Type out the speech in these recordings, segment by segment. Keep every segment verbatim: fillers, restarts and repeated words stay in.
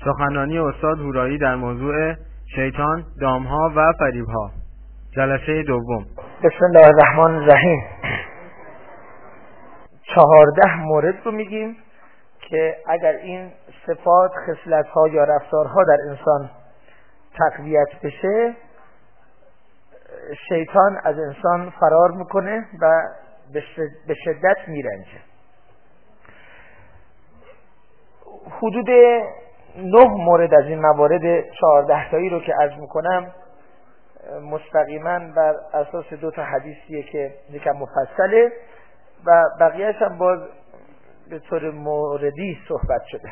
سخنرانی استاد هورایی در موضوع شیطان، دامها و فریبها، جلسه دوم. بسم الله الرحمن الرحیم. چهارده مورد رو میگیم که اگر این صفات، خصلت‌ها یا رفتارها در انسان تقویت بشه، شیطان از انسان فرار میکنه و به شدت میرنجه. حدود نه مورد از این موارد چهارده تایی رو که عرض میکنم مستقیما بر اساس دو تا حدیثیه که یکم مفصله و بقیه‌اش هم باز به طور موردی صحبت شده.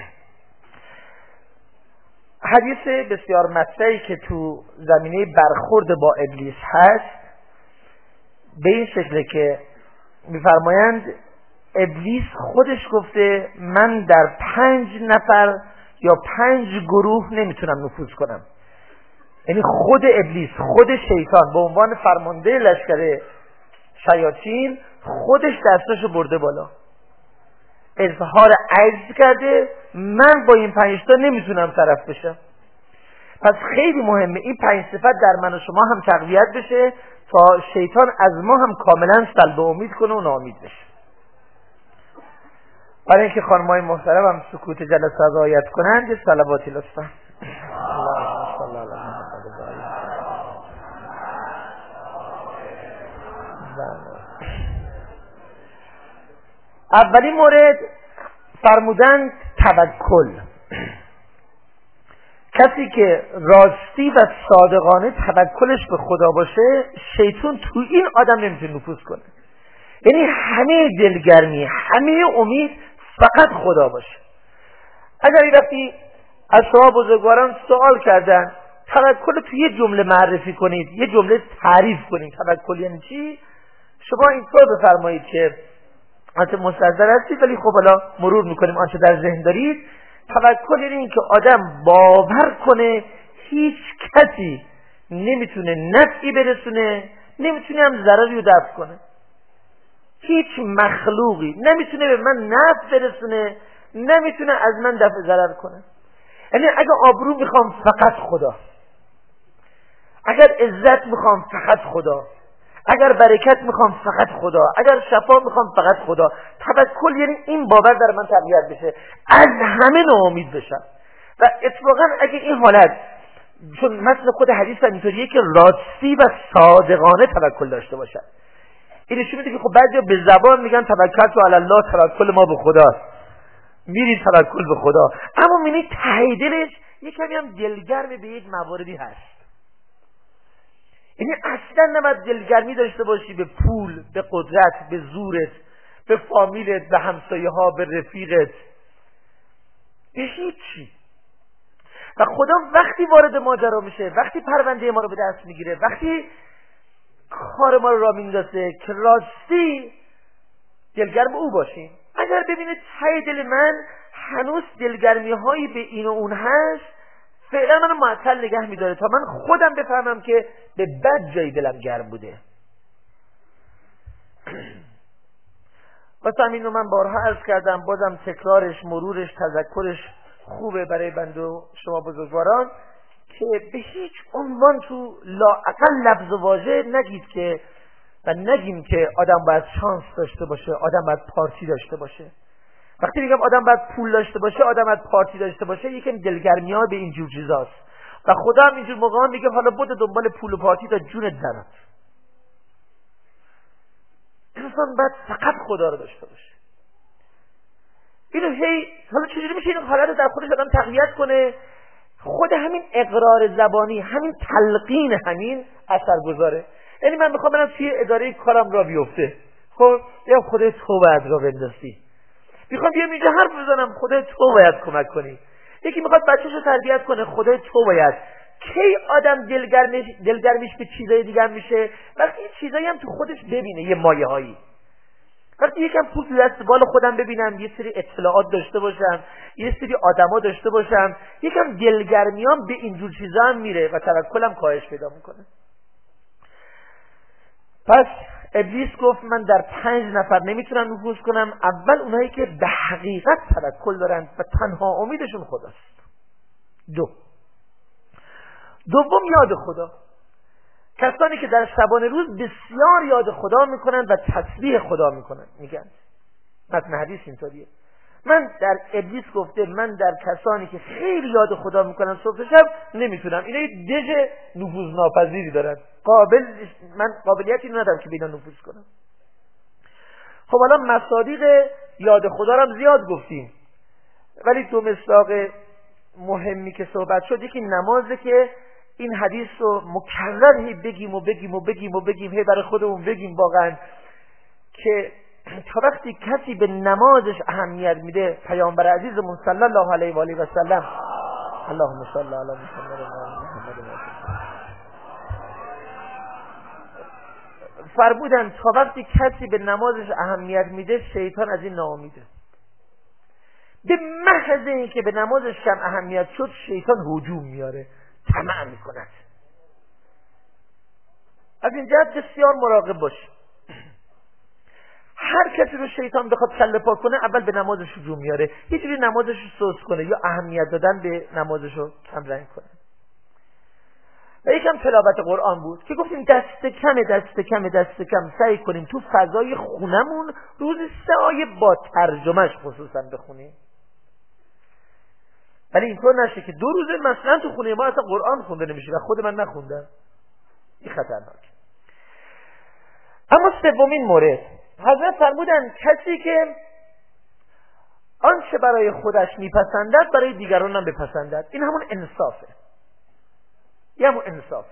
حدیث بسیار مطرحی که تو زمینه برخورد با ابلیس هست به این شکله که میفرمایند ابلیس خودش گفته من در پنج نفر یا پنج گروه نمیتونم نفوذ کنم. یعنی خود ابلیس، خود شیطان به عنوان فرمانده لشکر شیاطین خودش دستاشو برده بالا، اظهار عجز کرده من با این پنج تا نمیتونم طرف بشم. پس خیلی مهمه این پنج صفت در من و شما هم تقویت بشه تا شیطان از ما هم کاملا سلب امید کنه و ناامید بشه. برای اینکه خانم‌های محترم هم سکوت جلسه رعایت کنند یه صلواتی لطفا. اللهم صل علی محمد و آل محمد. اولین مورد فرمودن توکل. کسی که راستی و صادقانه توکلش به خدا باشه، شیطان تو این آدم نمیتونه نفوذ کنه. یعنی همه دلگرمی، همه امید فقط خدا باشه. اگر این وقتی از شما بزرگواران سوال کردن توکل تو یه جمله معرفی کنید، یه جمله تعریف کنید توکل یعنی چی، شما اینطور بفرمایید که آنچه مستحضر هستید ولی خب حالا مرور میکنیم آنچه در ذهن دارید. توکل یعنی این که آدم باور کنه هیچ کسی نمیتونه نفعی برسونه، نمیتونه هم ضرری رو دفع کنه. هیچ مخلوقی نمیتونه به من نفع برسونه، نمیتونه از من دفع ضرر کنه. یعنی اگه آبرو میخوام فقط خدا، اگر عزت میخوام فقط خدا، اگر برکت میخوام فقط خدا، اگر شفا میخوام فقط خدا. توکل یعنی این باور در من تقویت بشه، از همه ناامید بشم. و اتفاقا اگه این حالت، چون مثل خود حدیث هم اینطوریه که راستی و صادقانه توکل داشته باشد. این نشون میده که خب بعضیا به زبان میگن توکلت علی الله، توکل ما به خداست، میریم توکل به خدا، اما میبینی ته دلش یک کمی هم دلگرم به یک مواردی هست. یعنی اصلا نباید دلگرمی داشته باشی به پول، به قدرت، به زورت، به فامیلت، به همسایه ها، به رفیقت، به هیچی. و خدا وقتی وارد ماجرا میشه، وقتی پرونده ما رو به دست میگیره، وقتی کار ما رو را میندازه که راستی دلگرم او باشیم. اگر ببینید ته دل من هنوز دلگرمی هایی به این و اون هست، فعلا منو معطل نگه میداره تا من خودم بفهمم که به بد جایی دلم گرم بوده. واسه همین رو من بارها عرض کردم، بازم تکرارش، مرورش، تذکرش خوبه برای بنده و شما بزرگواران که به هیچ عنوان تو لااقل لفظ و واژه نگید که و نگیم که آدم باید شانس داشته باشه، آدم باید پارتی داشته باشه. وقتی میگم آدم باید پول داشته باشه، آدم باید پارتی داشته باشه، یکم دلگرمی ها به اینجور چیزاست. و خدا هم اینجور موقع هم میگه حالا بود دنبال پول و پارتی تا جونت درات. انسان باید فقط خدا رو داشته باشه. اینو هی حالا چجوری میشه این حالت رو در خودش آدم تقویت کنه؟ خود همین اقرار زبانی، همین تلقین همین اثر گذاره. یعنی من میخوام برم توی اداره کارم را بیفته، خب یا خودت تو باید را بندازی. میخوام بیام اینجا حرف بزنم، خدای تو باید کمک کنی. یکی میخواد بچه‌شو تربیت کنه، خدای تو باید. کی آدم دلگرمش دلگرمیش به چیزای دیگر میشه؟ وقتی این چیزایی هم تو خودش ببینه، یه مایه هایی. وقتی یکم پول تو دست بال خودم ببینم، یه سری اطلاعات داشته باشم، یه سری آدما داشته باشم، یکم دلگرمیام به اینجور چیزا هم میره و توکلم کاهش پیدا میکنه. پس ابلیس گفت من در پنج نفر نمیتونم نفوذ کنم. اول اونایی که به حقیقت توکل دارن و تنها امیدشون خداست. دو دوم یاد خدا. کسانی که در شبانه روز بسیار یاد خدا میکنند و تسبیح خدا میکنند، میگن متن حدیث اینطوریه. من در ابلیس گفته من در کسانی که خیلی یاد خدا میکنن صبح شب نمیتونم. اینا یه دژ نفوذ ناپذیری دارن، قابل من قابلیتی ندارم که بینا نفوذ کنم. خب حالا مصادیق یاد خدا رو هم زیاد گفتیم، ولی دو مصداق مهمی که صحبت شد، یکی نمازه که این حدیث رو مکرر هی بگیم و بگیم و بگیم و بگیم هی برای خودمون بگیم واقعا که تا وقتی کسی به نمازش اهمیت میده، پیامبر عزیزمون صلی الله علیه و آله و سلم اللهم صل علی محمد و محمد فرمودن تا وقتی کسی به نمازش اهمیت میده شیطان از این ناامیده. به محض اینکه به نمازش کم اهمیت شد شیطان هجوم میاره، طمع میکند. از این جهت بسیار مراقب باش. هر کسی رو شیطان بخواد کله پا کنه اول به نمازش هجوم میاره، یه جوری نمازش رو سوس کنه یا اهمیت دادن به نمازش رو کم رنگ کنه. و یکم تلاوت قرآن بود که گفتیم دست کم دست کم دست کم سعی کنیم تو فضای خونمون روز سه آیه با ترجمهش خصوصا بخونیم. ولی اینطور نشه که دو روزه مثلا تو خونه ما اصلا قرآن خونده نمیشه و خود من نخوندم. این خطرناک. اما سومین مورد، حضرت فرمودن کسی که آنچه برای خودش میپسندد برای دیگران هم بپسندد. این همون انصافه. یه همون انصاف.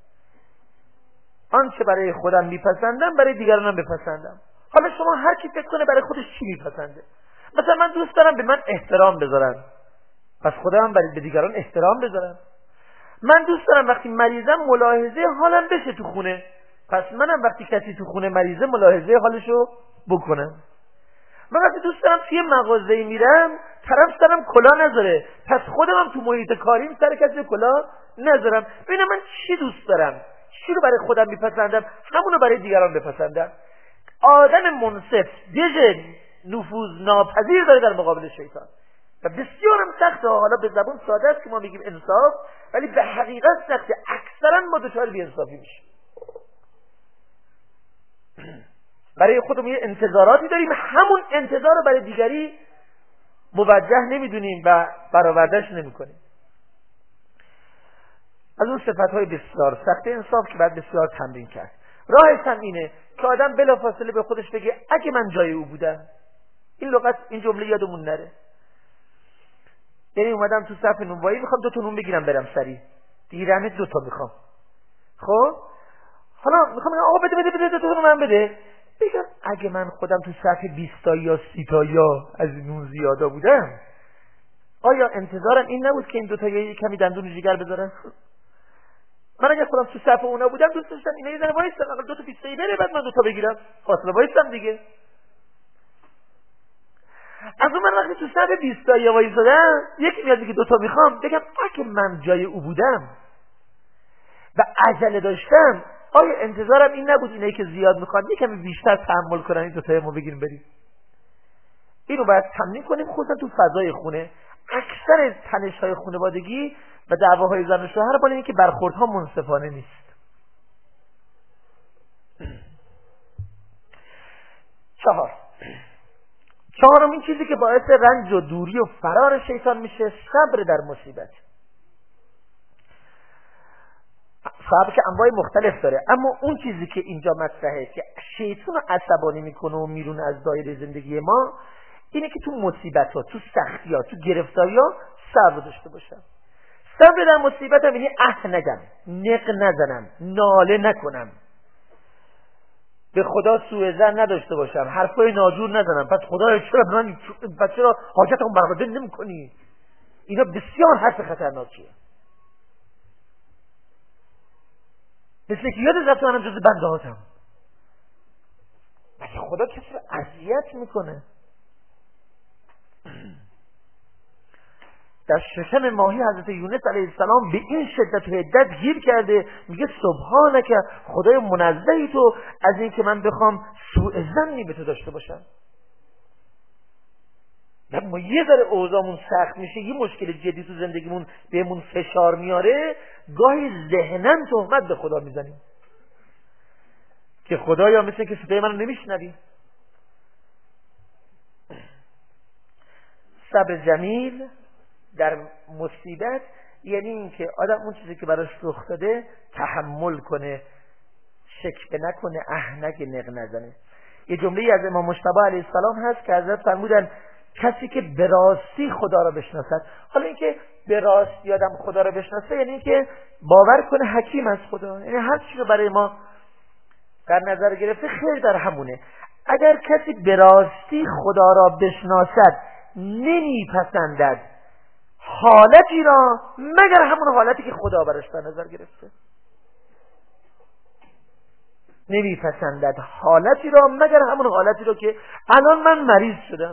آنچه برای خودم میپسندم برای دیگران هم بپسندم. حالا شما هر کی فکر کنه برای خودش چی میپسنده. مثلا من دوست دارم به من احترام بذارن، پس خودم برای به دیگران احترام بذارم. من دوست دارم وقتی مریضم ملاحظه حالم بشه تو خونه، پس منم وقتی کسی تو خونه مریضه ملاحظه حالشو بکنم. من وقتی دوست دارم توی مغازه‌ای میرم طرف سرم کلاه نذاره، پس خودم هم تو محیط کاریم سر کسی کلاه نذارم. ببینم من چی دوست دارم، چی رو برای خودم میپسندم، همونو برای دیگران بپسندم. آدم منصف دژ نفوذ ناپذیر داره در مقابل شیطان و بسیار هم سخته. حالا به زبان ساده است که ما میگیم انصاف، ولی به حقیقت سخته. اکثرا ما دچار بی‌انصافی میشیم. برای خودمون یه انتظاراتی داریم، همون انتظار رو برای دیگری موجه نمیدونیم و برآورده‌اش نمیکنیم. از اون صفت‌های بسیار سخت انصاف که باید بسیار تمرین کرد. راهش هم اینه که آدم بلافاصله به خودش بگه اگه من جای او بودم. این لغت، این جمله یادمون نره. یعنی اومدم تو صف نونوایی میخوام دو تا نون بگیرم برم سری، دیرم دو تا میخوام. خب حالا میخوام آقا بده بده بده دو تا نون من بده. بگم اگه من خودم تو صف بیست تا یا سی تا یا از نون زیادا بودم، آیا انتظارم این نبود که این دو تا یه کمی دندون جگر بذارن؟ من اگه خودم تو صف اونا بودم دوست داشتم اینا یه ذره وایسن، اول دو تا بیست تایی بره بعد من دو تا بگیرم، فاصله وایسم دیگه. از اون من وقتی تو صف بیست تایی وایسادم یکی میاد میگه دو تا میخوام، بگم اگه من جای او بودم و عجله داشتم، آیا انتظارم این نبود اینایی که زیاد میخوان یه کمی بیشتر تحمل کنن این دو تایی ما بگیریم بریم؟ اینو باید تمرین کنیم، خصوصا تو فضای خونه. اکثر تنش‌های خانوادگی و دعواهای زن و شوهر با اینه که برخوردها منصفانه نیست. چهار چهارم این چیزی که باعث رنج و دوری و فرار شیطان میشه، صبر در مصیبت. صبر که انواع مختلف داره، اما اون چیزی که اینجا مطرحه که شیطان رو عصبانی میکنه و میرونه از دایره زندگی ما، اینه که تو مصیبت ها، تو سختی ها، تو گرفتاری ها صبر داشته باشم. صبر در مصیبت هم یعنی اه نگم، نق نزنم، ناله نکنم، به خدا سوء ظن نداشته باشم، حرفای ناجور نزنم، پس خدایا چرا من پس چرا حاجتمو برآورده نمی‌کنی؟ اینا بسیار حرف خطرناکیه. مثل که یاد رفت منم جز بنده هاتم. مگه خدا کسی رو اذیت میکنه؟ در ششم ماهی حضرت یونس علیه السلام به این شدت و حدت گیر کرده، میگه سبحانک خدای منزهی تو از این که من بخوام سوء ظنی به تو داشته باشم. ما یه ذره اوضاعمون سخت میشه، یه مشکل جدی تو زندگیمون بهمون فشار میاره، گاهی ذهناً تهمت به خدا میزنیم که خدایا مثل که صدای منو نمیشنوی. صبر جمیل در مصیبت یعنی این که آدم اون چیزی که براش رخ داده تحمل کنه، شکوه نکنه، اه نگه، نق نزنه. یه جمله از امام مجتبی علیه السلام هست که حضرت فرمودن کسی که به راستی خدا را بشناسد. حالا اینکه به راستی آدم خدا را بشناسه یعنی اینکه باور کنه حکیم از خدا، یعنی هر چی رو برای ما در نظر گرفته خیر در همونه. اگر کسی به راستی خدا را بشناسد نمیپسندد حالتی را مگر همون حالتی که خدا براش در نظر گرفته، نمیپسندد حالتی را مگر همون حالتی را که الان من مریض شدم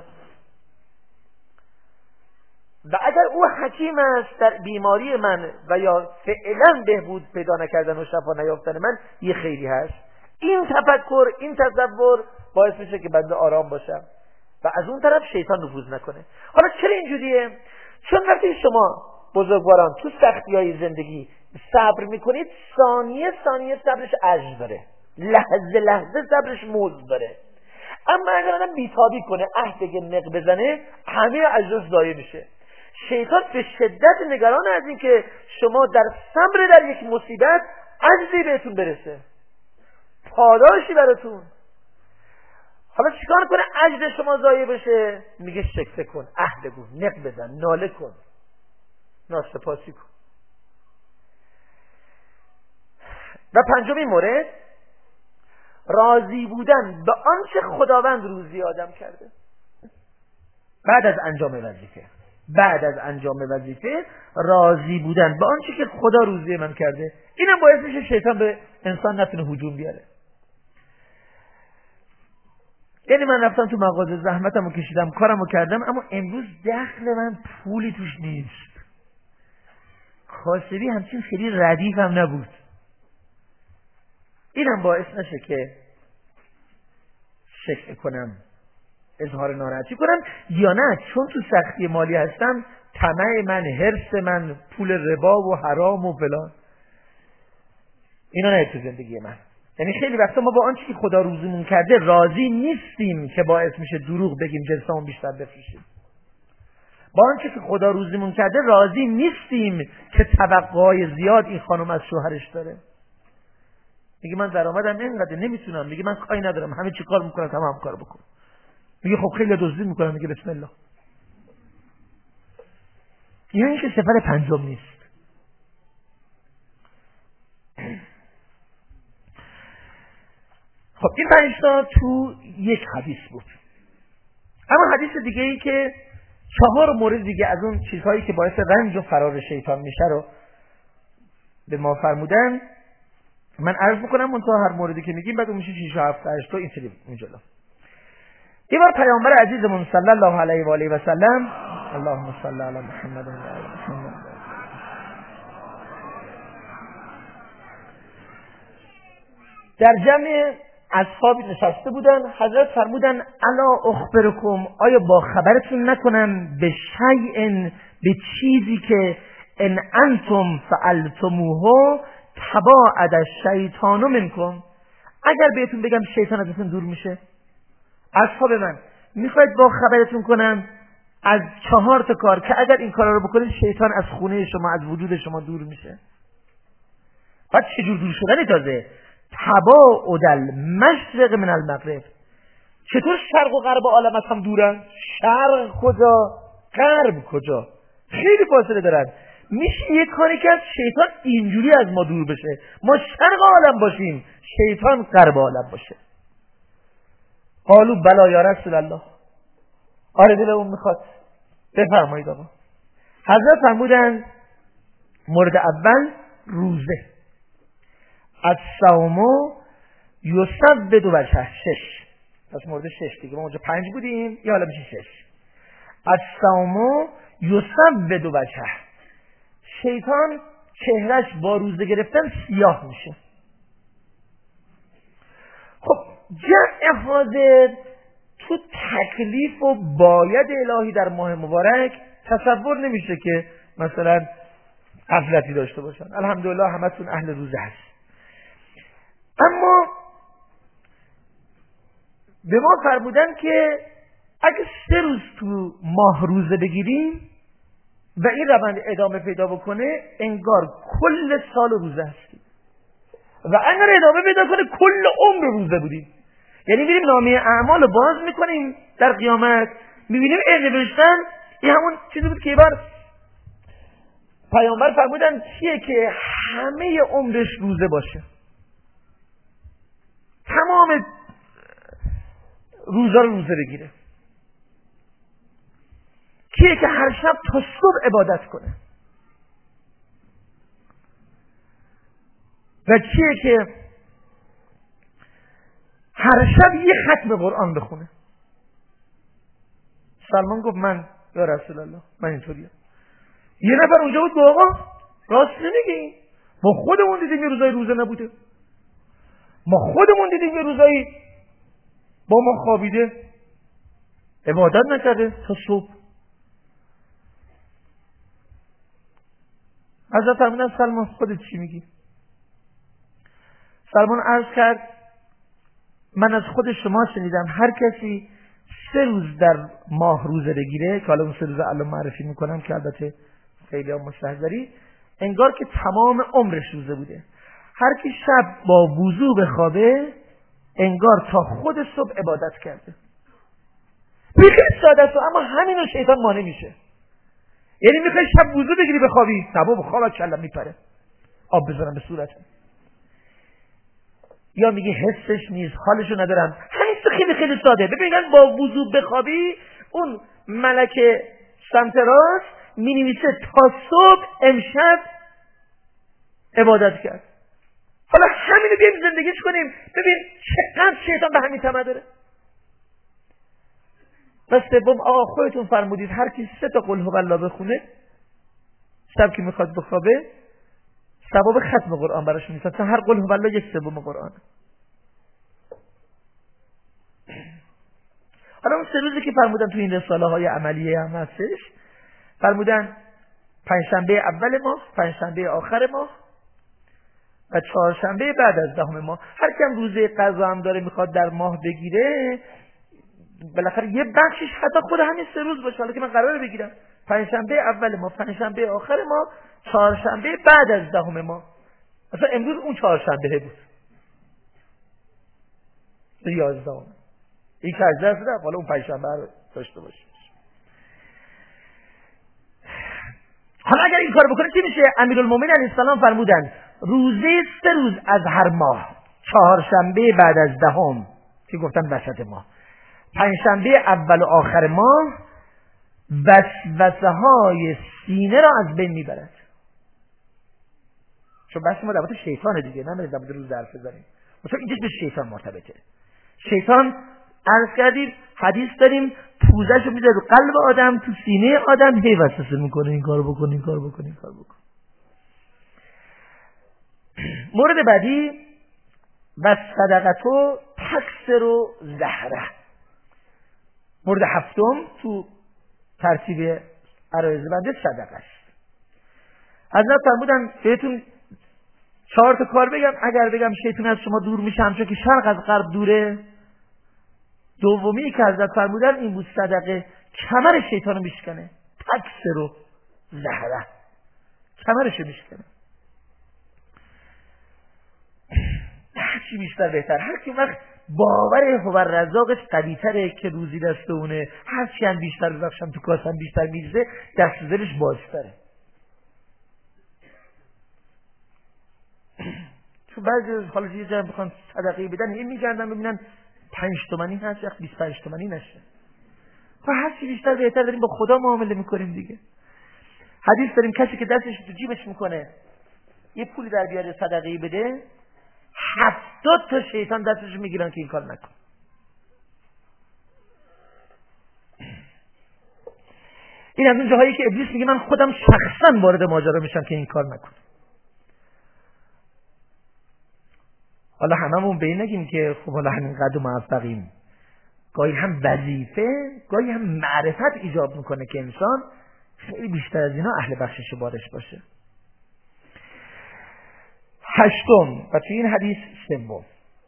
و اگر او حکیم است در بیماری من و یا فعلا بهبود پیدا نکردن و شفا نیافتن من، یه خیری هست. این تفکر، این تصور باعث میشه که بنده آرام باشم و از اون طرف شیطان نفوذ نکنه. حالا چرا اینجوریه؟ چون وقتی شما بزرگواران تو سختی‌های زندگی صبر میکنید، ثانیه ثانیه صبرش عجز داره، لحظه لحظه صبرش موز داره. اما اگر آدم بیتابی کنه، اه بگه، نق بزنه، همه عجز ضایع میشه. شیطان به شدت نگران از این که شما در صبر در یک مصیبت عجزی بهتون برسه، پاداشی براتون. حالا چیکار کنه عجز شما ضایع بشه؟ میگه شکوه کن، اه بگو، نق بزن، ناله کن، ناسپاسی کن. و پنجمین مورد، راضی بودن به آنچه خداوند روزی آدم کرده. بعد از انجام وظیفه بعد از انجام وظیفه راضی بودن به آنچه که خدا روزی من کرده. اینم باعث میشه شیطان به انسان نتونه هجوم بیاره. یعنی من رفتم تو مغازه، زحمتمو کشیدم، کارمو کردم، اما امروز دخل من پولی توش نیست. کاسبی همچین خیلی ردیف هم نبود. اینم باعث نشه که شکر کنم، اظهار ناراحتی کنم، یا نه چون تو سختی مالی هستم طمع من، حرص من، پول ربا و حرام و فلان، اینا نه تو زندگی من. یعنی خیلی وقتا ما با آنچه که خدا روزیمون کرده راضی نیستیم که باعث میشه دروغ بگیم، جنسامون بیشتر بفروشیم. با آنچه که خدا روزیمون کرده راضی نیستیم که توقعهای زیاد این خانم از شوهرش داره. میگه من درآمدم اینقدر نمیتونم، میگه من کاری ندارم، همه چی کار میکنم، تمام کار بکن. میگه خب خیلی دزدی میکنم، میگه بسم الله. یعنی که سفر پنجم نیست. خب این پنج تا تو یک حدیث بود. اما حدیث دیگه ای که چهار مورد دیگه از اون چیزهایی که باعث رنج و فرار شیطان میشه رو به ما فرمودن، من عرض میکنم منتها هر موردی که میگیم بعد اون میشه شش و هفت هشت تا اینطوری میجلا. یه بار پیامبر عزیزمون صلی الله علیه و آله و سلم، اللهم صل علی محمد و علی محمد، در جمع اصحاب نشسته بودن. حضرت فرمودن الا اخبرکم، آیا با خبرتون نکنم به شیء، به چیزی که ان انتم فعلتموه تباعد الشیطان منکم، اگر بهتون بگم شیطان ازتون دور میشه. اصحاب من، میخواید با خبرتون کنم از چهار تا کار که اگر این کارا رو بکنید شیطان از خونه شما، از وجود شما دور میشه. بعد چجور دور شدنی؟ تازه تباعد المشرق من المغرب، چطور شرق و غرب عالم از هم دورن؟ شرق کجا، غرب کجا، خیلی فاصله دارن. میشه یک کاری که از شیطان اینجوری از ما دور بشه، ما شرق عالم باشیم، شیطان غرب عالم باشه. قالوا بلا یا رسول الله، آره دلمون میخواد. بفرمایید آقا. حضرت فرمودن مورد اول روزه، الصوم یسود وجهه، شش. پس مورد شش دیگه، ما اونجا پنج بودیم، یا حالا میشه شش. الصوم یسود وجهه، شیطان چهرش با روزه گرفتن سیاه میشه. خب جمع حاضر تو تکلیف و باید الهی در ماه مبارک تصور نمیشه که مثلا غفلتی داشته باشن. الحمدلله همتون اهل روزه هست. اما به ما فرمودن که اگه سه روز تو ماه روزه بگیریم و این روند ادامه پیدا بکنه انگار کل سال روزه هستیم و اگر ادامه پیدا کنه کل عمر روزه بودیم. یعنی میریم نامه اعمال رو باز میکنیم در قیامت میبینیم این نوشتن این همون چیزی بود که بار پیامبر فرمودن چیه که همه عمرش روزه باشه، تمام روزا رو روزه بگیره. کیه که هر شب تا صبح عبادت کنه و کیه که هر شب یه ختم قرآن بخونه. سلمان گفت من یا رسول الله من اینطوریم. یه نفر اونجا بود گفت آقا راست نمیگی، ما خودمون دیدیم یه روزای روزه نبوده، ما خودمون دیدیم یه روزایی با ما خوابیده عبادت نکرده تا صبح. حضرت فرمودن سلمان خودت چی میگی؟ سلمان عرض کرد من از خود شما شنیدم هر کسی سه روز در ماه روزه بگیره، که حالا اون سه روز الان معرفی میکنم که البته خیلی هم مستحضری، انگار که تمام عمرش روزه بوده. هر کی شب با وضو بخوابه انگار تا خود صبح عبادت کرده. خیلی ساده است اما همینو شیطان مانع میشه. یعنی میخوای شب وضو بگیری بخوابی، نه بابا خوابت کلم میپره، آب بذارم به صورتم، یا میگه حسش نیست حالشو ندارم. همین خیلی خیلی ساده. ببینن با وضو بخوابی اون ملک سمت راست مینویسه تا صبح امشب عبادت کرد. حالا همینو بیایم زندگیش کنیم ببین چقدر شیطان به همین طمع داره. و سوم آقا خودتون فرمودید هر کی سه تا قل هو الله بخونه شب که میخواد بخوابه ثواب ختم قرآن براش میشه. تا هر قل هو الله یک سوم قرآن. حالا اون سه روزی که فرمودن تو این رساله های عملیه هم هستش، فرمودن پنجشنبه اول ماه، پنجشنبه آخر ماه و چهارشنبه بعد از دهم ماه. هر کم روزه قضا هم داره میخواد در ماه بگیره بالاخره یه بخشش حتی خود همین سه روز باشه. حالا که من قراره بگیرم پنجشنبه اول ماه، پنجشنبه آخر ماه، چهارشنبه بعد از دهم ماه. مثلا امروز اون چهارشنبه بود یازدهم، این که از دست رفت، حالا اون پنجشنبه رو داشته باشه. حالا اگر این کار بکنه چی میشه؟ امیرالمومنین علیه السلام فرمودن روزه سه روز از هر ماه، چهارشنبه بعد از دهم که گفتن وسط ماه، پنجشنبه اول و آخر ماه وسوسه های سینه را از بین میبرد. چون بحث ما در مورد شیطانه دیگه، نمیشه در مورد روز حرف بزنیم. مثلا اینجاش به شیطان مرتبطه. شیطان عرض کردیم حدیث داریم پوزه‌شو میذاره رو قلب آدم، تو سینه آدم، هی وسوسه میکنه این کارو بکن این کارو بکن این کارو بکن. مورد بعدی و صدقتو تکسر زهره. مورد هفتم تو ترتیب عرایض بنده صدقه است. حضرت فرمودن بهتون چهار تا کار بگم، اگر بگم شیطان از شما دور میشه همچون که شرق از غرب دوره. دومی که حضرت فرمودن این بود صدقه کمر شیطان رو میشکنه. تکسر و زهره، کمرش رو میشکنه. هرچی بیشتر بهتر. هر کی وقت باور هو رزاقش قوی تره که روزی دست اونه، هرچی هم بیشتر ببخشم تو کاسم بیشتر میریزه دست دلش بازتره. تو بعضی حالا یه جایی بخوان صدقه بدن این میگردن ببینن پنج تومانی هست یا بیست و پنج تومانی نشه. خب هرچی بیشتر بهتر داریم با خدا معامله میکنیم دیگه. حدیث داریم کسی که دستش تو جیبش میکنه یه پولی در بیاره صدقه بده، هفتاد تا شیطان دستش میگیرن که این کار نکن. این از اون جاهایی که ابلیس میگه من خودم شخصا وارد ماجرا میشم که این کار نکن. حالا هممون به این نگیم که خب حالا همین قد موفقیم، گاهی هم وظیفه، گاهی هم معرفت ایجاب میکنه که انسان خیلی بیشتر از اینا اهل بخشش و بارش باشه. هشتم و توی این حدیث سوم،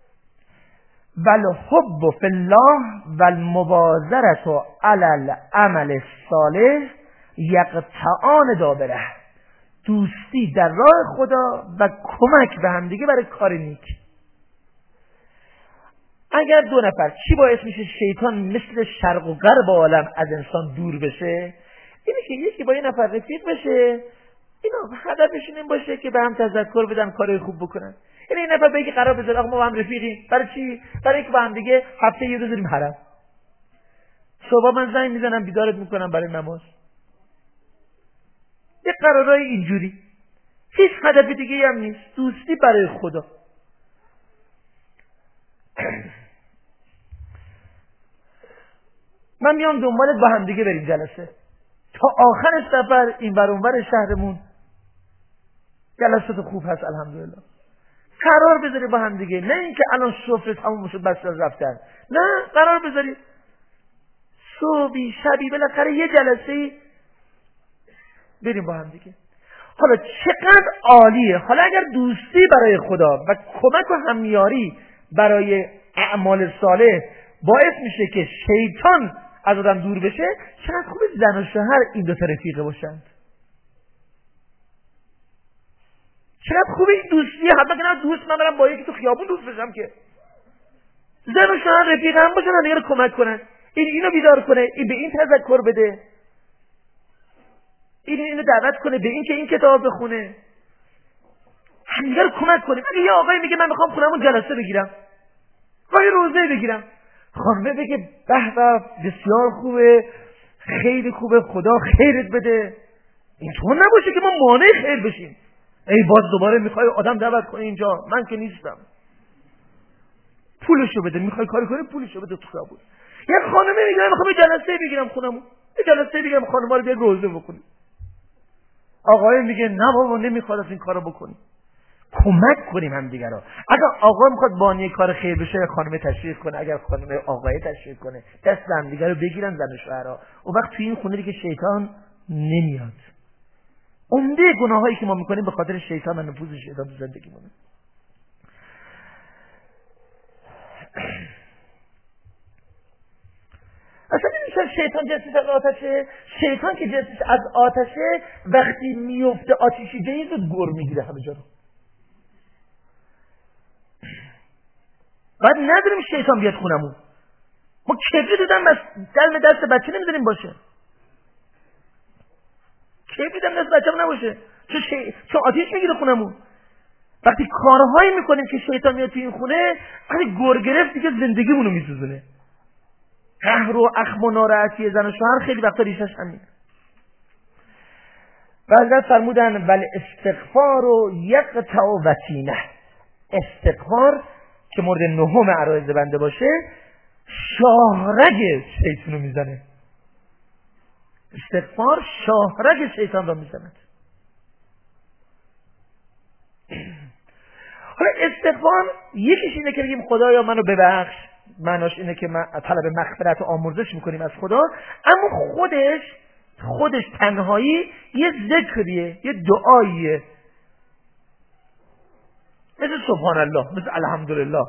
والحب فی الله والمبازرة علی العمل الصالح یقطعان دابره. دوستی در راه خدا و کمک به همدیگه برای کار نیک. اگر دو نفر، چی باعث میشه شیطان مثل شرق و غرب عالم از انسان دور بشه؟ اینه که یکی با یه نفر رفیق بشه، اینا هدفشون این باشه که به هم تذکر بدن کارهای خوب بکنن. یعنی این نفر بگه قرار بذار آقا ما با هم رفیقیم. برای چی؟ برای اینکه با هم دیگه هفته یه روز بریم حرم. صبح من زنگ میزنم بیدارت میکنم برای نماز. یه قرارای اینجوری. هیچ هدف دیگه هم نیست. دوستی برای خدا. من میام دنبالت با هم دیگه بریم جلسه. تا آخر سفر این ور اون ور شهرمون جلسات خوب هست الحمدلله. قرار بذاری با هم دیگه، نه اینکه الان سفره تموم شد بس رفتن. نه، قرار بذاری صبحی شبی بالاخره یه جلسه بریم با هم دیگه. حالا چقدر عالیه. حالا اگر دوستی برای خدا و کمک و همیاری برای اعمال صالح باعث میشه که شیطان از آدم دور بشه، چقدر خوبه زن و شوهر این دو تا رفیقه باشند. چقدر خوبه این دوستی. حتما که نه دوست من برم با یکی تو خیابون دوست بشم که. زن و شوهر رفیق هم باشن، هم دیگه رو کمک کنن. این اینو بیدار کنه، این به این تذکر بده، این اینو دعوت کنه به این که این کتاب بخونه، همدیگه رو کمک کنیم. اگه یه آقایی میگه من میخوام خونمون جلسه بگیرم، وای روزه بگیرم، خانمه بگه به به بسیار خوبه، خیلی خوبه، خدا خیرت بده، اینطور نباشه که ما مانع خیر بشیم. ای باز دوباره میخوای آدم دعوت کنه اینجا، من که نیستم، پولشو بده، میخوای کاری کنی پولشو بده تو خیابون. یه خانمه میگه من میخوام جلسه بگیرم خونمون، یه جلسه بگیرم خانم‌ها رو بیا روزه بکنیم. آقای میگه نه بابا نمیخواد این کارو بکنی. کمک کنیم هم دیگه رو. اگر آقا میخواد بانی کار خیر بشه خانم تشویق کنه، اگر خانم آقای تشویق کنه، دست هم دیگه رو بگیرن زن و شوهرها. اون وقت توی این خونه دیگه شیطان نمیاد. عمده گناهایی که ما میکنیم به خاطر شیطان و نفوذ شیطان تو زندگیمونه. اصلا نمیشه شیطان جنسش از آتشه. شیطان که جنسش از آتشه وقتی میفته آتیشی جایی زود گر میگیره همه جا رو. بعد نداریم شیطان بیاد خونمون. ما کبریت دادم بس دلم دست بچه نمیدونیم باشه. کبریت دادم دست بچه نباشه. چون, شی... چون آتیش میگیره خونمون. وقتی کارهایی میکنیم که شیطان میاد تو این خونه، وقتی گر گرفت دیگه زندگیمونو میسوزونه. قهر و اخم و ناراحتی زن و شوهر خیلی وقتا ریشش همین. بعد فرمودن ولی استغفار و یقطع وتینه. استغفار که مورد نهم عرایض بنده باشه شاهرگ شیطانو میزنه. استغفار شاهرگ شیطان رو میزنه. حالا استغفار یکیش اینه که بگیم خدایا منو ببخش، معناش اینه که من طلب مغفرت و آمرزش میکنیم از خدا، اما خودش خودش تنهایی یه ذکریه، یه دعاییه، مثل سبحان الله، مثل الحمدلله.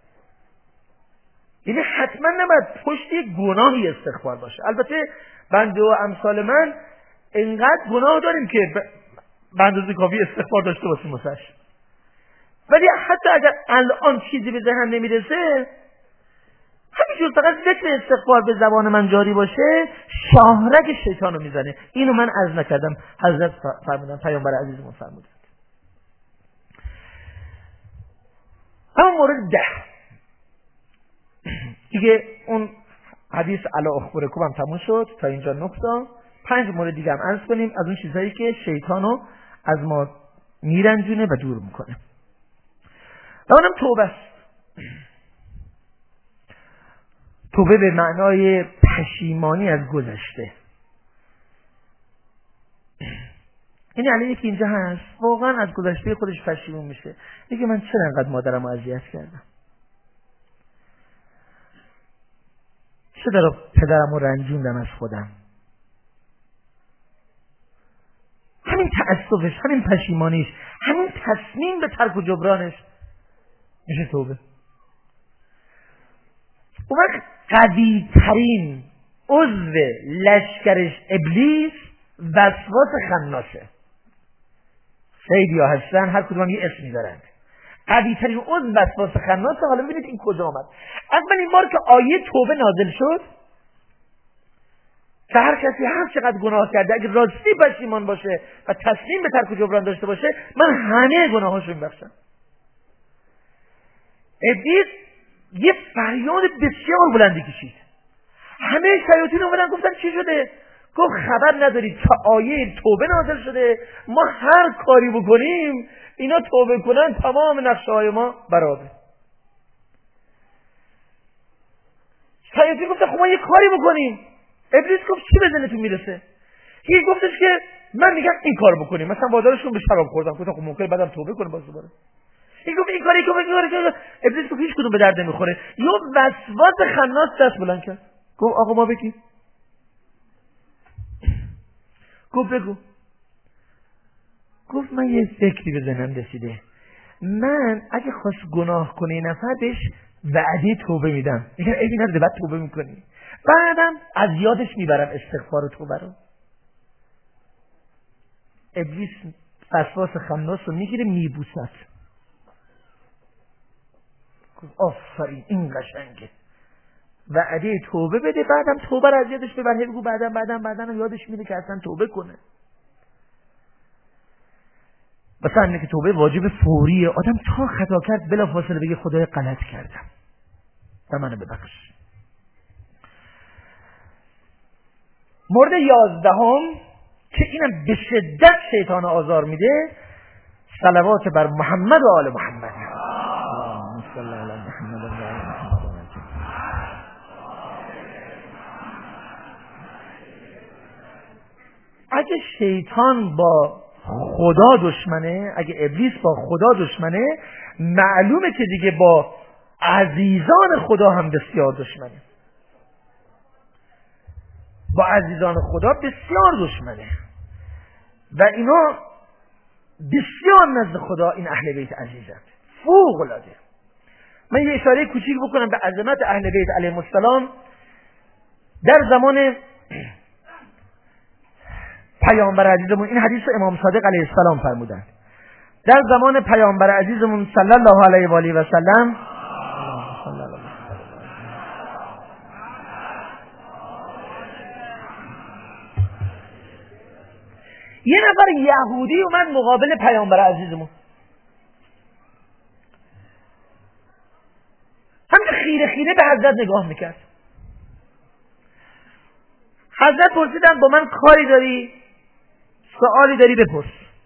یعنی حتما نباید پشت یک گناهی استغفار باشه. البته بنده و امثال من اینقدر گناه داریم که به اندازه کافی استغفار داشته باشیم واسش. ولی حتی اگر الان چیزی به ذهن نمیرسه، همینجور فقط ذکر استغفار به زبان من جاری باشه شاهرگ شیطان رو میزنه. اینو من عرض نکردم، حضرت فرمودن، پیامبر عزیزمون فرمودن. اما مورد ده دیگه اون حدیث الا اخبرکم هم تموم شد. تا اینجا نکته. پنج مورد دیگه هم عرض کنیم از اون چیزهایی که شیطانو از ما میرنجونه و دور میکنه. و اونم توبه است. توبه به معنای پشیمانی از گذشته. این علیه که اینجا هست واقعا از گذشته خودش پشیمون میشه. میگه من چرا انقدر مادرم رو اذیت کردم؟ چرا پدرم رو رنجوندم از خودم؟ همین تأسفش، همین پشیمانیش، همین تصمیم به ترک و جبرانش میشه توبه. اون وقت قوی ترین عضو لشکرش ابلیس وسواس خناسه. خیلی ها هستن هر کدوم یه اسمی دارن. قوی ترین عضو وسواس خناسه. حالا ببینید این کجا آمد. اولین بار که آیه توبه نازل شد که هر کسی هر چقدر گناه کرده اگه راستی پشیمان باشه و تصمیم به ترک و جبران داشته باشه من همه گناهاشو میبخشم. ابلیس یه فریاد بسیار بلندی کشید. همه شیاطین اومدن گفتن چی شده؟ گفت خبر ندارید که آیه توبه نازل شده، ما هر کاری بکنیم اینا توبه کنن تمام نقشه های ما برابر. شیاطین گفتن خب ما یه کاری بکنیم. ابلیس گفت چی به ذهنتون میرسه؟ یکی گفتش که من میگم این کار بکنیم، مثلا بازارشون به شراب خوردن، گفتن خب ممکنه بعدم توبه کنه باز دوباره. این گفت این کاری که این کاری که ابلیس گفت هیچ کدوم به درد نمیخوره. یا وسواس خناس دست بلند کرد گفت آقا ما بگیم. گفت بگو. گفت من یه فکری به ذهنم رسیده، من اگه خواست گناه کنه یه نفر بهش وعده توبه میدم، میگم ای نداره بعد توبه میکنی، بعدم از یادش میبرم استغفار و توبه رو. ابلیس وسواس خناس رو میگیره میبوسد. گفت آفرین این قشنگه، وعده توبه بده بعدم توبه رو از یادش ببر. بگو بعدم بعدم بعدم یادش میده که اصلا توبه کنه. مثلا اینه که توبه واجب فوریه. آدم تا خطا کرد بلافاصله بگه خدای غلط کردم و منو ببخش. مورد یازدهم که اینم به شدت شیطان آزار میده، صلوات بر محمد و آل محمد. اللهم صل علی محمد و آل محمد. اگه شیطان با خدا دشمنه، اگه ابلیس با خدا دشمنه، معلومه که دیگه با عزیزان خدا هم بسیار دشمنه. با عزیزان خدا بسیار دشمنه و اینا بسیار نزد خدا این اهل بیت عزیزند، فوق العاده. من یه اشاره کوچیک بکنم به عظمت اهل بیت علیهم السلام. در زمان پیامبر عزیزمون، این حدیث رو امام صادق علیه السلام فرمودند، در زمان پیامبر عزیزمون صلی الله علیه و آله و سلم، یه نفر یهودی اومد مقابل پیامبر عزیزمون، همین خیره خیره به حضرت نگاه میکرد. حضرت پرسیدن با من کاری داری؟ سوالی داری بپرس.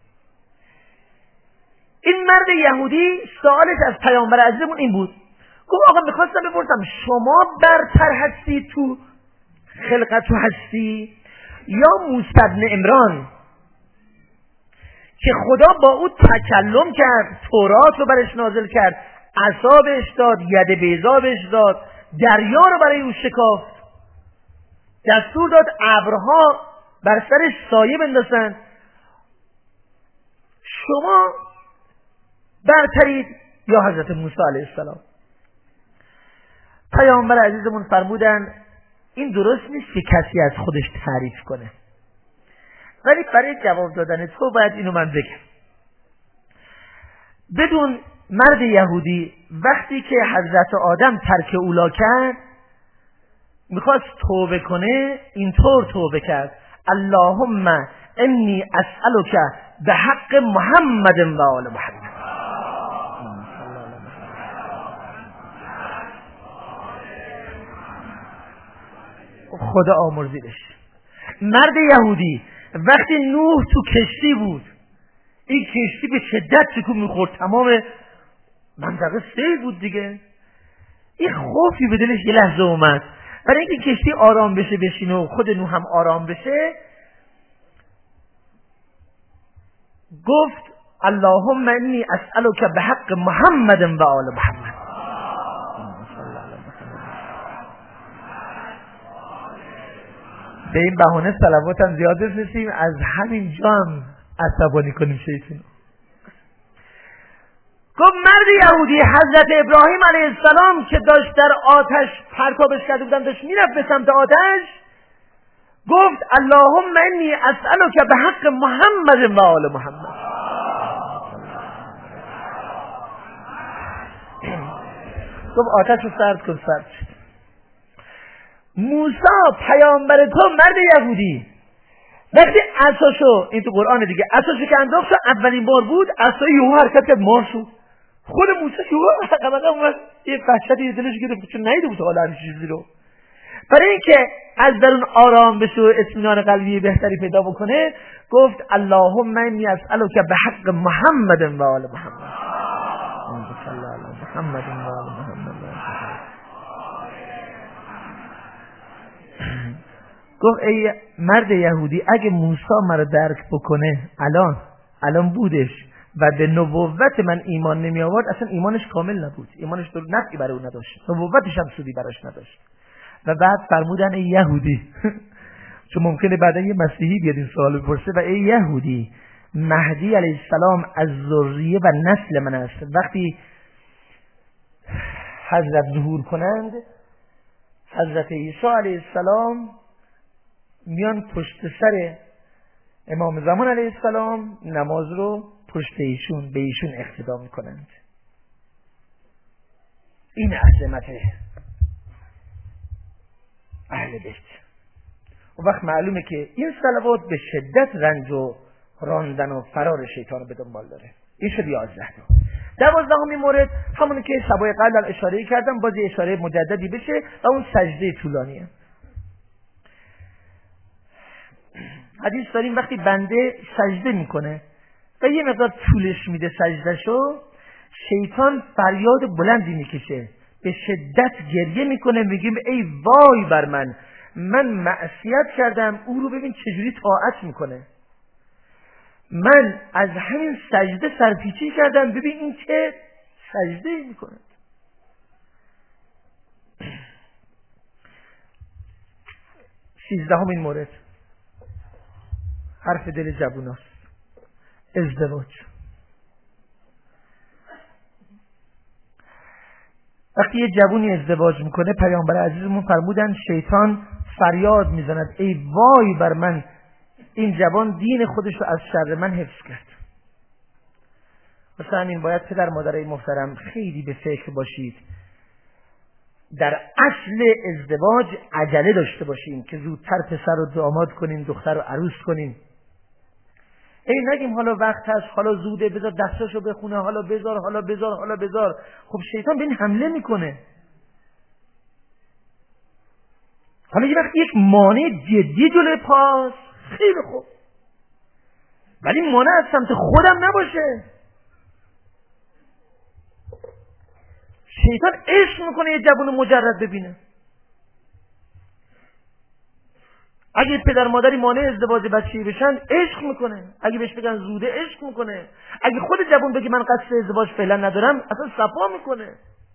این مرد یهودی سوالش از پیامبر عزیزمون این بود، گفت آقا میخواستم بپرسم شما برتر هستی تو خلقت و هستی یا موسی بن عمران که خدا با او تکلم کرد، تورات رو برش نازل کرد، عصا بهش داد، ید بیضا بهش داد، دریا رو برای او شکافت، دستور داد ابرها بر سرش سایه بندازن. شما برترید یا حضرت موسی علیه السلام؟ پیامبر عزیزمون فرمودن این درست نیست که کسی از خودش تعریف کنه، ولی برای جواب دادن تو باید اینو من بگم. بدون مرد یهودی وقتی که حضرت آدم ترک اولا کرد میخواست توبه کنه، اینطور توبه کرد: اللهم انی اسألک به حق محمد و آل محمد. خدا آمرزیدش. مرد یهودی وقتی نوح تو کشتی بود، این کشتی به شدت تکون میخورد، تمام منطقه سیل بود دیگه، این خوفی به دلش یه لحظه اومد. برای اینکه کشتی آرام بشه بشینه و خود نوح هم آرام بشه، گفت اللهم انی اسألک به حق محمد و آل محمد. به این بهانه صلوات هم زیاد بفرستیم، از همین جا هم عصبانی کنیم شیطان. گفت مرد یهودی حضرت ابراهیم علیه السلام که داشت در آتش پرتابش کرده بودن، داشت میرفت به سمت آتش، گفت اللهم انی اسألک به حق محمد و آل محمد. گفت آتش رو سرد کن. سرد شد. موسی پیامبر تو مرد یهودی وقتی عصاشو، این تو قرآن دیگه، عصاشو که انداخت اولین بار بود، عصا یهو حرکت کرد، مار شد. خود موسی یهو حقیقتا اومد یه وحشتی دلش گرفت چون نیده بود حالا همین چیزی رو. برای اینکه از درون آرام بشه و اطمینان قلبی بهتری پیدا بکنه، گفت اللهم انی اسألک به حق محمد و آل محمد. صلی علی محمد و آل محمد. گفت ای مرد یهودی، اگه موسی مرا درک بکنه، الان الان بودش و به نبوت من ایمان نمی آورد، اصلا ایمانش کامل نبود، ایمانش در نفعی برای او نداشت، نبوتش هم سودی براش نداشت. و بعد فرمودن ای یهودی چون ممکنه بعدا یه مسیحی بیاد این سوال بپرسه، و ای یهودی، مهدی علیه السلام از ذریه و نسل من است. وقتی حضرت ظهور کنند، حضرت عیسی علیه السلام میان پشت سر امام زمان علیه السلام، نماز رو پشت ایشون به ایشون اقتدا میکنند. این عظمت اهل بیت. و وقت معلومه که این صلوات به شدت رنج و راندن و فرار شیطان رو به دنبال داره. این شد یازده تا. دوازدهمین مورد همونی که شبای قبل اشاره کردم، باز اشاره مجددی بشه، و اون سجده طولانیه. حدیث داریم وقتی بنده سجده میکنه و یه مقدار طولش میده سجدهشو، شیطان فریاد بلندی میکشه، به شدت گریه میکنه، میگیم ای وای بر من، من معصیت کردم، او رو ببین چجوری طاعت میکنه، من از همین سجده سرپیچی کردم، ببین این چه سجده میکنه. سیزدهمین مورد، حرف دل جووناست، ازدواج. وقتی یه جوونی ازدواج میکنه، پیامبر عزیزمون فرمودن شیطان فریاد میزند ای وای بر من، این جوان دین خودش رو از شر من حفظ کرد. مثلا این باید پدر مادرای محترم خیلی به فکر باشید، در اصل ازدواج عجله داشته باشیم که زودتر پسر رو داماد کنیم، دختر رو عروس کنیم. ای نگیم حالا وقت هست، حالا زوده، بذار دستاشو بخونه، حالا بذار حالا بذار حالا بذار. خب شیطان به این حمله میکنه. حالا یه وقت یک مانع جدی جلوی پاس، خیلی خوب، ولی مانع از سمت خودم نباشه. شیطان عشق میکنه یه جوون مجرد ببینه. اگه پدر مادری مانع ازدواج بچه‌ای بشن، عشق میکنه. اگه بهش بگن زوده، عشق میکنه. اگه خود جوون بگه من قصد ازدواج فعلا ندارم، اصلا صفا میکنه.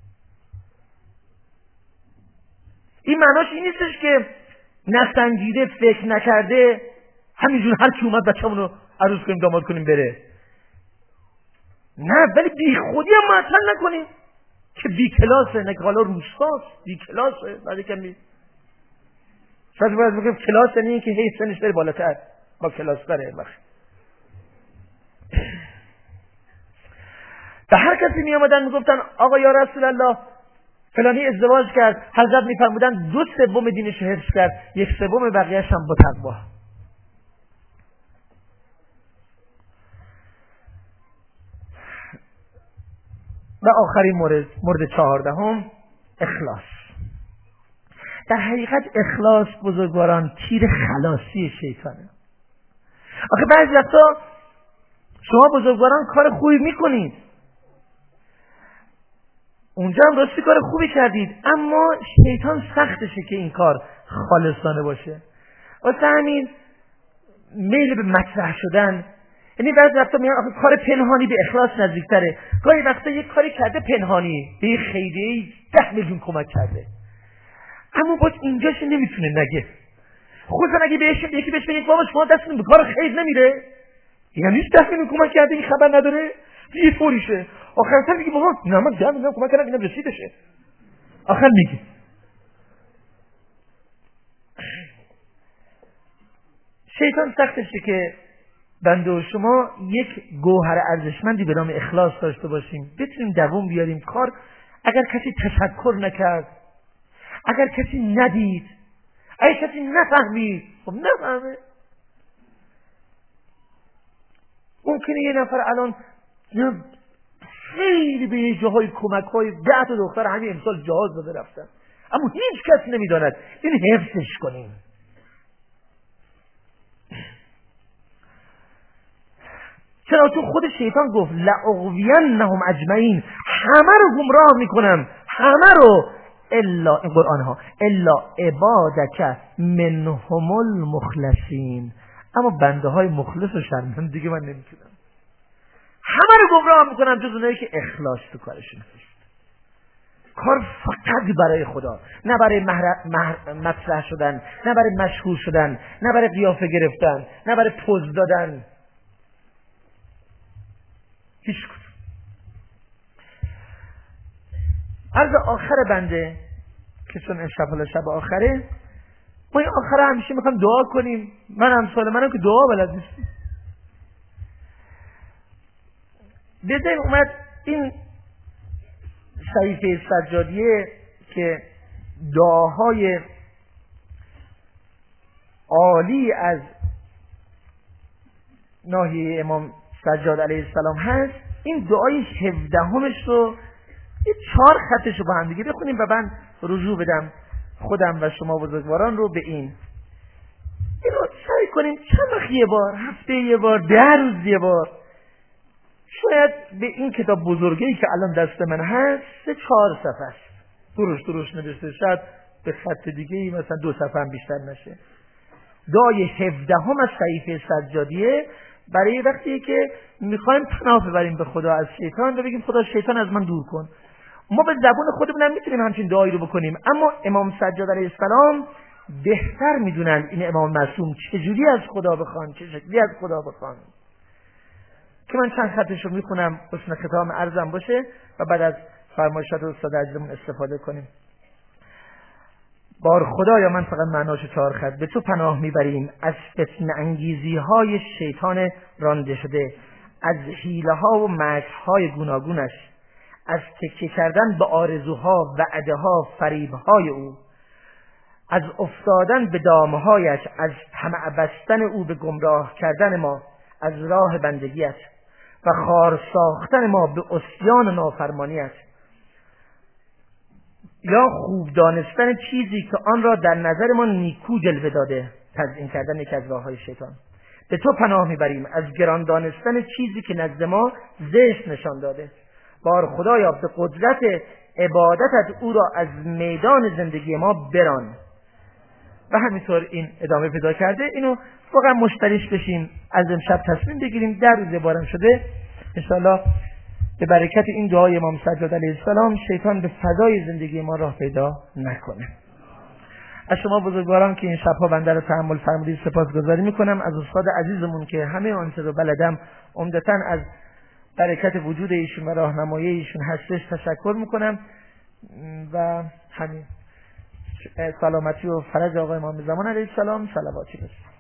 این معناش این نیستش که نسنجیده، فکر نکرده، همینجور هر کی اومد بچه‌مون رو عروس کنیم، داماد کنیم بره. نه، ولی بی خودی هم معطل نکنیم که بی کلاسه، نه که حالا روستاست، بی کلاسه. بعد کمی شاید باید بگیم کلاس یعنی که هی سنش بره بالاتر، با کلاس داره. وقت به هر کسی می آمدن می گفتن آقا یا رسول الله فلانی ازدواج کرد، حضرت می فرمودن دو سوم دینش حفظ کرد، یک سوم بقیه‌اش هم با تقوا. و آخرین مورد، مورد چهاردهم، اخلاص. در حقیقت اخلاص بزرگواران تیر خلاصی شیطانه. آخه بعضی وقتا شما بزرگواران کار خوبی میکنید، اونجا هم راستی کار خوبی کردید، اما شیطان سختشه که این کار خالصانه باشه. واسه همین میل به مطرح شدن، یعنی بعضی وقتا میگن آخه کار پنهانی به اخلاص نزدیکتره. گاهی وقتا یک کاری کرده پنهانی، به یک خیریه ده میلیون کمک کرده، اما باز اینجاش نمیتونه نگه. خودتون اگه بهش یکی بهش بگید بابا شما دستتون به کار خیر نمیره، یعنی هیچ دست نمی کمک کرده این خبر نداره، یه طوریشه. آخر سر میگه بابا نه من جمع میدم کمک کردم اینم رسیدشه. آخر میگه شیطان سختشه که بنده و شما یک گوهر ارزشمندی به نام اخلاص داشته باشیم، بتونیم دوام بیاریم کار. اگر کسی تشکر نکرد، اگر کسی ندید، اگر کسی نفهمید، خب نفهمه. ممکنه یه نفر الان خیلی به یه جاهای کمک های ده تا دختر همین امسال جهاز داده رفتن، اما هیچ کس نمیداند. این حفظش کنیم. چرا تو خود شیطان گفت لأغوینهم اجمعین، همه رو گمراه میکنم، همه رو الا این قرآن ها الا عبادک منهم المخلصین، اما بنده های مخلص و شرمنده دیگه من نمیتونم. همه رو گمراه میکنم جز اونایی که اخلاص تو کارشون هست. کار فقط برای خدا، نه برای مطرح شدن، نه برای مشهور شدن، نه برای قیافه گرفتن، نه برای پوز دادن. هیچ کدوم. عرض آخر بنده که چون شب حالا شب آخره، ما این آخره همیشه میخوام دعا کنیم. من هم سال منم که دعا بلد نیستم. بذاریم اومد این صحیفه سجادیه که دعاهای عالی از ناحیه امام سجاد علیه السلام هست، این دعای هفدهمش رو یه چهار خطش رو با هم دیگه بخونیم و من رجوع بدم خودم و شما بزرگواران رو به این. این رو سعی کنیم چند وقت یه بار، هفته یه بار، ده روز یه بار، شاید به این کتاب بزرگی که الان دست من هست سه چهار صفحه است، دروش دروش نوشته، شاید به خط دیگه ای مثلا دو صفحه هم بیشتر نشه. دعای هفدهم از صحیفه سجادیه برای وقتی که میخوایم پناه ببریم به خدا از شیطان و بگیم خدا شیطان از من دور کن. ما به زبون خودمون هم میتونیم همچین دعایی رو بکنیم، اما امام سجاد علیه السلام بهتر میدونن این امام معصوم چجوری از خدا بخوان، چه شکلی از خدا بخوان، که من چند خطش رو میخونم حسن ختام عرضم باشه و بعد از فرمایشات استاد عزیزمون استفاده کنیم. بار خدایا من فقط معناش چهار خط. به تو پناه میبریم از فتنه انگیزی های شیطان رانده شده، از حیله ها و مکر های گوناگونش، از تکیه کردن به آرزوها، وعده ها، فریب های او، از افتادن به دامه هایش، از طمع بستن او به گمراه کردن ما از راه بندگیت و خار ساختن ما به عصیان و نافرمانیت، یا خوب دانستن چیزی که آن را در نظر ما نیکو جلوه داده، تزیین کردن یک از راه‌های شیطان. به تو پناه میبریم از گران دانستن چیزی که نزد ما زشت نشان داده. بار خدایا به قدرت عبادتت او را از میدان زندگی ما بران. و همینطور این ادامه پیدا کرده. اینو واقعا مشتریش بشیم، از امشب تصمیم بگیریم، در روز بارم شده انشاءالله به برکت این دعای امام سجاد علیه السلام شیطان به فضای زندگی ما راه پیدا نکنه. از شما بزرگواران که این شبها بنده رو تحمل فرمودید سپاسگزاری میکنم. از استاد عزیزمون که همه آنچه رو بلدم عمدتاً از برکت وجود ایشون و راهنمایی ایشون هستش تشکر میکنم و همین. سلامتی و فرج آقای امام زمان علیه السلام صلواتی بسید.